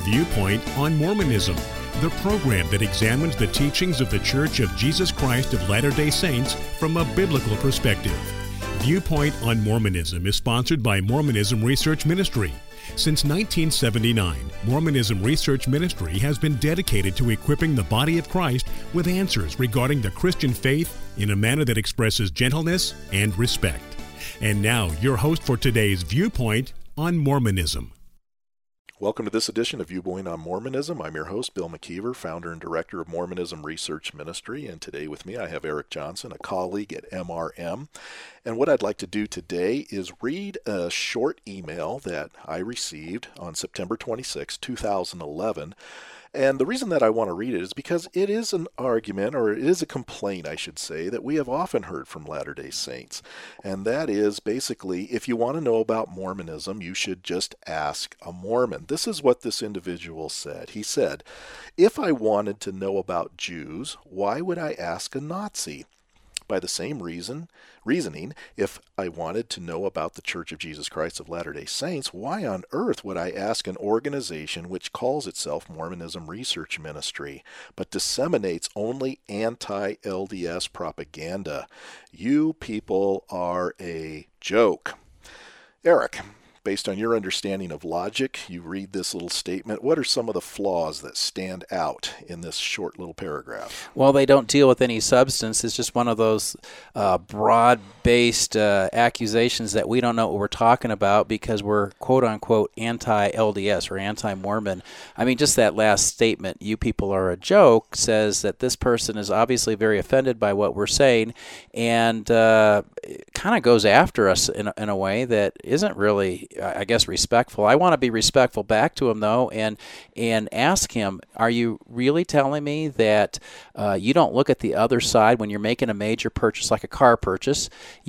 Viewpoint on Mormonism, the program that examines the teachings of the Church of Jesus Christ of Latter-day Saints from a biblical perspective. Viewpoint on Mormonism is sponsored by Mormonism Research Ministry. Since 1979, Mormonism Research Ministry has been dedicated to equipping the body of Christ with answers regarding the Christian faith in a manner that expresses gentleness and respect. And now, your host for today's Viewpoint on Mormonism. Welcome to this edition of Viewpoint on Mormonism. I'm your host, Bill McKeever, founder and director of Mormonism Research Ministry. And today with me, I have Eric Johnson, a colleague at MRM. And what I'd like to do today is read a short email that I received on September 26, 2011. And the reason that I want to read it is because it is an argument, or it is a complaint, I should say, that we have often heard from Latter-day Saints. And that is basically, if you want to know about Mormonism, you should just ask a Mormon. This is what this individual said. He said, "If I wanted to know about Jews, why would I ask a Nazi? By the same reasoning, if I wanted to know about the Church of Jesus Christ of Latter-day Saints, why on earth would I ask an organization which calls itself Mormonism Research Ministry, but disseminates only anti-LDS propaganda? You people are a joke." Eric, based on your understanding of logic, you read this little statement. What are some of the flaws that stand out in this short little paragraph? Well, they don't deal with any substance. It's just one of those broad-based accusations that we don't know what we're talking about because we're quote-unquote anti-LDS or anti-Mormon. I mean, just that last statement, "you people are a joke," says that this person is obviously very offended by what we're saying and kind of goes after us in a way that isn't really, I guess, respectful. I want to be respectful back to him, though, and ask him, are you really telling me that you don't look at the other side when you're making a major purchase like a car purchase?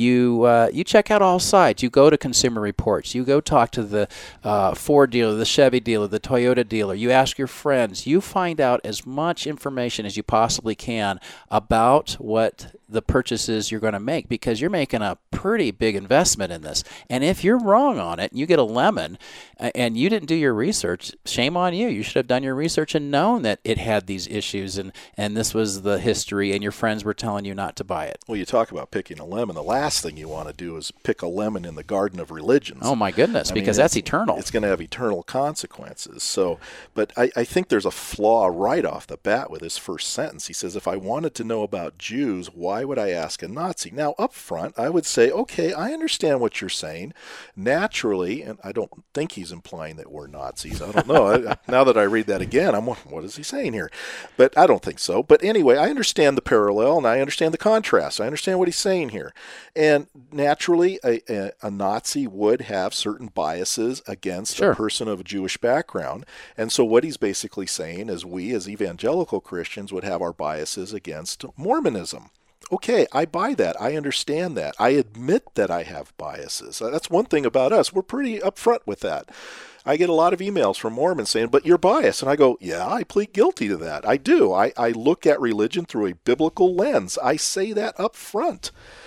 You check out all sides. You go to Consumer Reports. You go talk to the Ford dealer, the Chevy dealer, the Toyota dealer. You ask your friends. You find out as much information as you possibly can about what the purchases you're going to make, because you're making a pretty big investment in this. And if you're wrong on it, you get a lemon, and you didn't do your research, shame on you. You should have done your research and known that it had these issues, and this was the history, and your friends were telling you not to buy it. Well, you talk about picking a lemon. The last thing you want to do is pick a lemon in the garden of religions. Oh, my goodness, because that's eternal. It's going to have eternal consequences. So, but I think there's a flaw right off the bat with his first sentence. He says, if I wanted to know about Jews, why would I ask a Nazi? Now, up front, I would say, okay, I understand what you're saying. Naturally, and I don't think he's implying that we're Nazis. I don't know. Now that I read that again, I'm wondering, what is he saying here? But I don't think so. But anyway, I understand the parallel, and I understand the contrast. I understand what he's saying here. And naturally, a Nazi would have certain biases against a person of a Jewish background. And so what he's basically saying is we, as evangelical Christians, would have our biases against Mormonism. Okay, I buy that. I understand that. I admit that I have biases. That's one thing about us. We're pretty upfront with that. I get a lot of emails from Mormons saying, but you're biased. And I go, yeah, I plead guilty to that. I do. I look at religion through a biblical lens. I say that up front.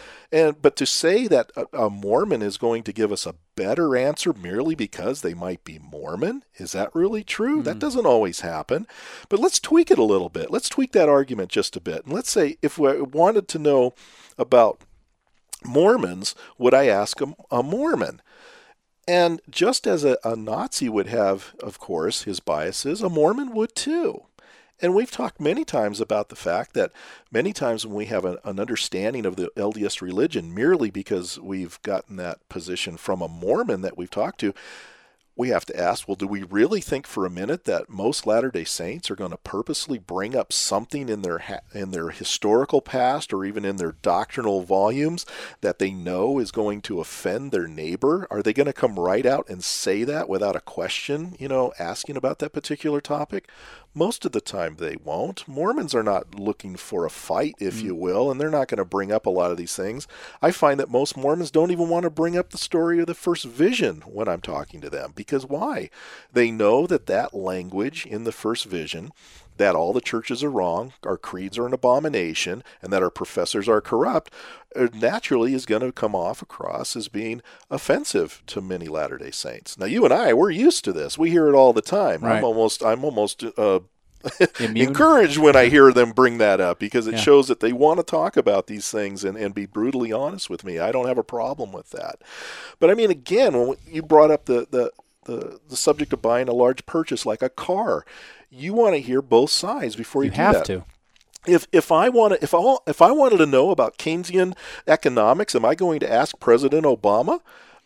But to say that a Mormon is going to give us a better answer merely because they might be Mormon, is that really true? That doesn't always happen. But let's tweak it a little bit. Let's tweak that argument just a bit. And let's say if we wanted to know about Mormons, would I ask a Mormon? And just as a Nazi would have, of course, his biases, a Mormon would too. And we've talked many times about the fact that many times when we have an understanding of the LDS religion merely because we've gotten that position from a Mormon that we've talked to, we have to ask, well, do we really think for a minute that most Latter-day Saints are going to purposely bring up something in their historical past or even in their doctrinal volumes that they know is going to offend their neighbor? Are they going to come right out and say that without a question, asking about that particular topic? Most of the time they won't. Mormons are not looking for a fight, if you will, and they're not going to bring up a lot of these things. I find that most Mormons don't even want to bring up the story of the first vision when I'm talking to them. Because why? They know that language in the first vision that all the churches are wrong, our creeds are an abomination, and that our professors are corrupt, naturally is going to come off across as being offensive to many Latter-day Saints. Now, you and I, we're used to this. We hear it all the time. Right. I'm almost encouraged when I hear them bring that up, because it shows that they want to talk about these things and be brutally honest with me. I don't have a problem with that. But I mean, again, when you brought up the subject of buying a large purchase like a car, you want to hear both sides before you do have that. to. If I wanted to know about Keynesian economics, am I going to ask President Obama?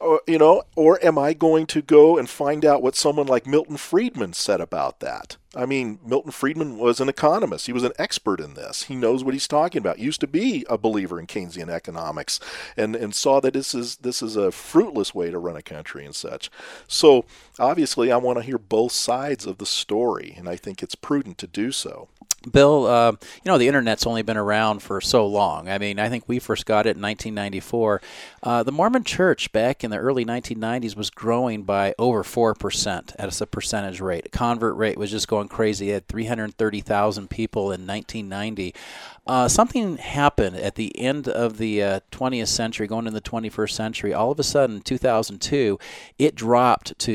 Or am I going to go and find out what someone like Milton Friedman said about that? I mean, Milton Friedman was an economist. He was an expert in this. He knows what he's talking about. Used to be a believer in Keynesian economics, and saw that this is a fruitless way to run a country and such. So obviously, I want to hear both sides of the story, and I think it's prudent to do so. Bill, the Internet's only been around for so long. I mean, I think we first got it in 1994. The Mormon Church back in the early 1990s was growing by over 4% as a percentage rate. Convert rate was just going crazy. It had 330,000 people in 1990. Something happened at the end of the 20th century, going into the 21st century. All of a sudden, 2002, it dropped to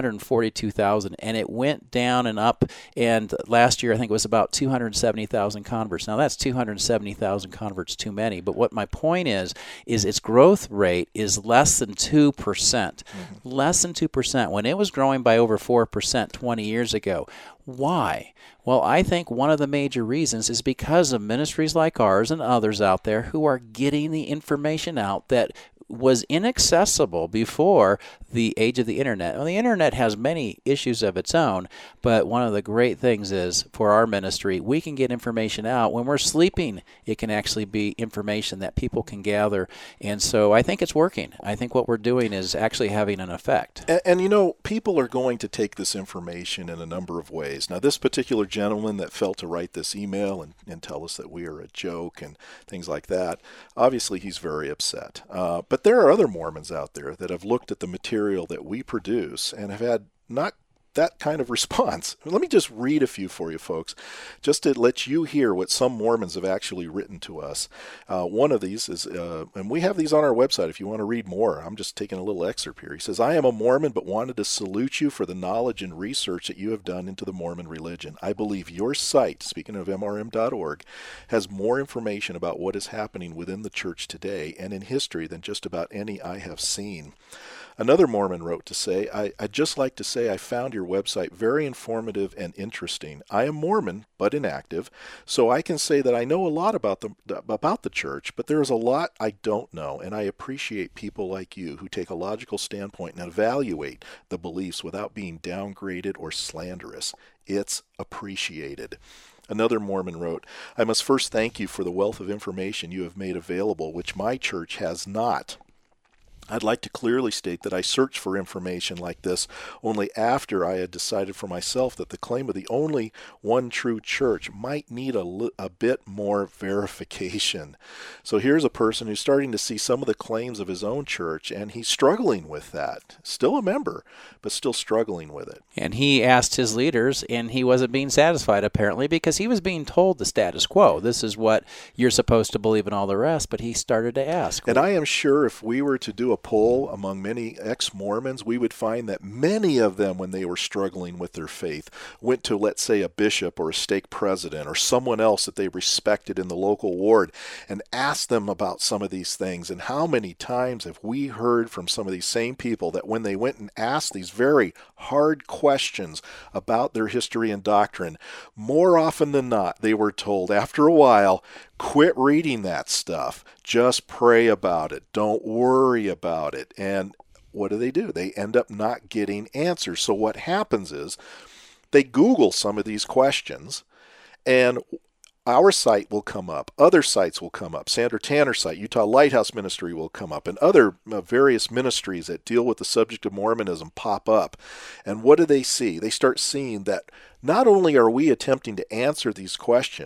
242,000, and it went down and up. And last year, I think it was about 270,000 converts. Now, that's 270,000 converts too many. But what my point is its growth rate is less than 2%. Mm-hmm. Less than 2%. When it was growing by over 4% 20 years ago. Why? Well, I think one of the major reasons is because of ministries like ours and others out there who are getting the information out that was inaccessible before the age of the Internet. Well, the Internet has many issues of its own, but one of the great things is for our ministry, we can get information out. When we're sleeping, it can actually be information that people can gather. And so I think it's working. I think what we're doing is actually having an effect. And people are going to take this information in a number of ways. Now, this particular gentleman that felt to write this email and tell us that we are a joke and things like that, obviously he's very upset. But there are other Mormons out there that have looked at the material that we produce and have had not that kind of response. Let me just read a few for you, folks, just to let you hear what some Mormons have actually written to us. One of these is, and we have these on our website if you want to read more. I'm just taking a little excerpt here. He says, I am a Mormon, but wanted to salute you for the knowledge and research that you have done into the Mormon religion. I believe your site, speaking of MRM.org, has more information about what is happening within the church today and in history than just about any I have seen. Another Mormon wrote to say, I'd just like to say I found your website very informative and interesting. I am Mormon, but inactive, so I can say that I know a lot about the church, but there is a lot I don't know, and I appreciate people like you who take a logical standpoint and evaluate the beliefs without being downgraded or slanderous. It's appreciated. Another Mormon wrote, I must first thank you for the wealth of information you have made available, which my church has not. I'd like to clearly state that I searched for information like this only after I had decided for myself that the claim of the only one true church might need a bit more verification. So here's a person who's starting to see some of the claims of his own church, and he's struggling with that. Still a member, but still struggling with it. And he asked his leaders, and he wasn't being satisfied, apparently, because he was being told the status quo. This is what you're supposed to believe and all the rest, but he started to ask. And I am sure if we were to do a poll among many ex-Mormons, we would find that many of them, when they were struggling with their faith, went to, let's say, a bishop or a stake president or someone else that they respected in the local ward and asked them about some of these things. And how many times have we heard from some of these same people that when they went and asked these very hard questions about their history and doctrine, more often than not, they were told after a while, quit reading that stuff. Just pray about it. Don't worry about it. And what do? They end up not getting answers. So what happens is they Google some of these questions, and our site will come up. Other sites will come up. Sandra Tanner's site, Utah Lighthouse Ministry will come up, and other various ministries that deal with the subject of Mormonism pop up. And what do they see? They start seeing that not only are we attempting to answer these questions,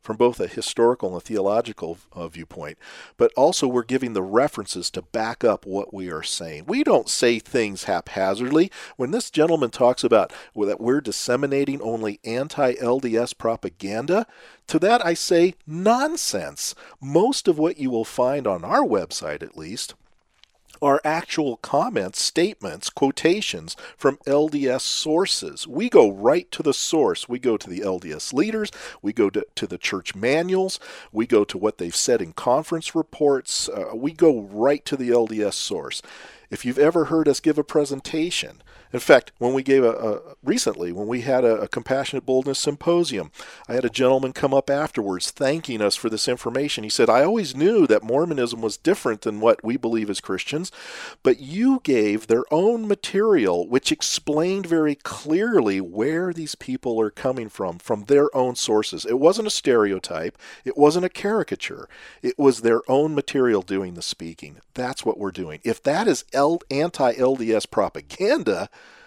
from both a historical and a theological viewpoint, but also we're giving the references to back up what we are saying. We don't say things haphazardly. When this gentleman talks about that we're disseminating only anti-LDS propaganda, to that I say nonsense. Most of what you will find on our website, at least, are actual comments, statements, quotations from LDS sources. We go right to the source. We go to the LDS leaders. We go to the church manuals. We go to what they've said in conference reports. We go right to the LDS source. If you've ever heard us give a presentation, in fact, when we gave recently, when we had a Compassionate Boldness Symposium, I had a gentleman come up afterwards thanking us for this information. He said, I always knew that Mormonism was different than what we believe as Christians, but you gave their own material which explained very clearly where these people are coming from their own sources. It wasn't a stereotype. It wasn't a caricature. It was their own material doing the speaking. That's what we're doing. If that is anti-LDS propaganda,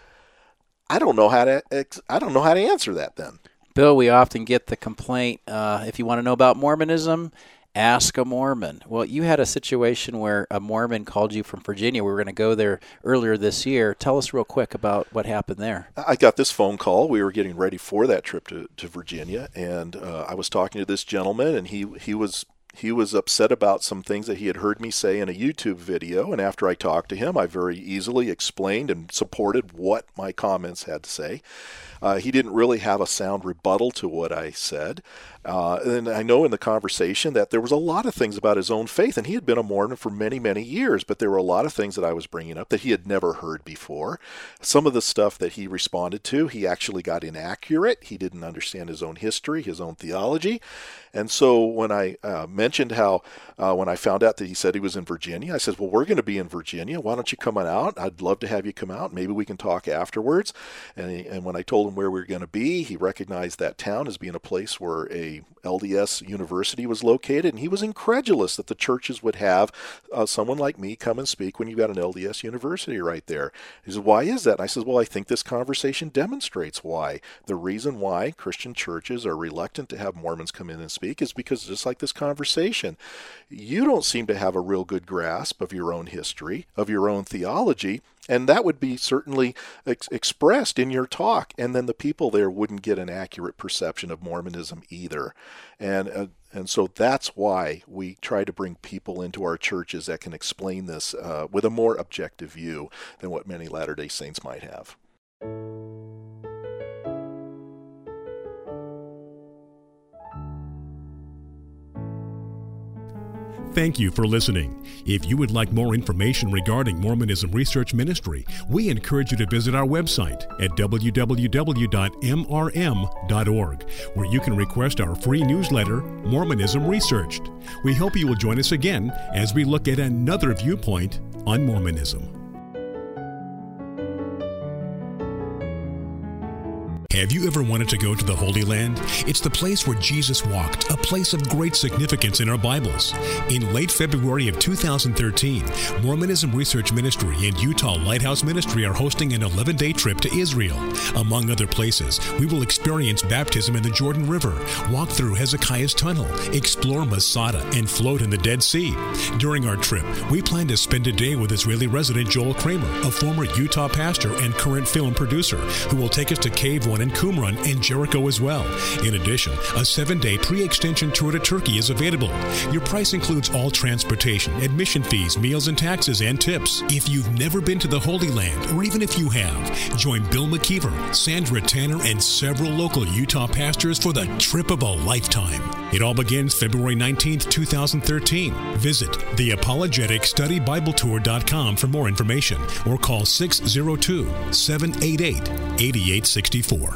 I don't know how to answer that then. Bill, we often get the complaint, if you want to know about Mormonism, ask a Mormon. Well, you had a situation where a Mormon called you from Virginia. We were going to go there earlier this year. Tell us real quick about what happened there. I got this phone call. We were getting ready for that trip to Virginia, and I was talking to this gentleman, and he was upset about some things that he had heard me say in a YouTube video, and after I talked to him, I very easily explained and supported what my comments had to say. He didn't really have a sound rebuttal to what I said. And I know in the conversation that there was a lot of things about his own faith, and he had been a Mormon for many, many years, but there were a lot of things that I was bringing up that he had never heard before. Some of the stuff that he responded to, he actually got inaccurate. He didn't understand his own history, his own theology. And so when I mentioned how when I found out that he said he was in Virginia, I said, well, we're going to be in Virginia. Why don't you come on out? I'd love to have you come out. Maybe we can talk afterwards. And when I told him where we were going to be, he recognized that town as being a place where a LDS university was located, and he was incredulous that the churches would have someone like me come and speak when you've got an LDS university right there. He said, why is that? And I said, well, I think this conversation demonstrates why. The reason why Christian churches are reluctant to have Mormons come in and speak is because, just like this conversation, you don't seem to have a real good grasp of your own history, of your own theology, and that would be certainly expressed in your talk, and then the people there wouldn't get an accurate perception of Mormonism either. And so that's why we try to bring people into our churches that can explain this with a more objective view than what many Latter-day Saints might have. Thank you for listening. If you would like more information regarding Mormonism Research Ministry, we encourage you to visit our website at www.mrm.org, where you can request our free newsletter, Mormonism Researched. We hope you will join us again as we look at another viewpoint on Mormonism. Have you ever wanted to go to the Holy Land? It's the place where Jesus walked, a place of great significance in our Bibles. In late February of 2013, Mormonism Research Ministry and Utah Lighthouse Ministry are hosting an 11-day trip to Israel. Among other places, we will experience baptism in the Jordan River, walk through Hezekiah's Tunnel, explore Masada, and float in the Dead Sea. During our trip, we plan to spend a day with Israeli resident Joel Kramer, a former Utah pastor and current film producer, who will take us to Cave 1 in Qumran and Jericho as well. In addition, a 7-day pre-extension tour to Turkey is available. Your price includes all transportation, admission fees, meals and taxes, and tips. If you've never been to the Holy Land, or even if you have, join Bill McKeever, Sandra Tanner, and several local Utah pastors for the trip of a lifetime. It all begins February 19th, 2013. Visit theapologeticstudybiblettour.com for more information, or call 602-788-8864.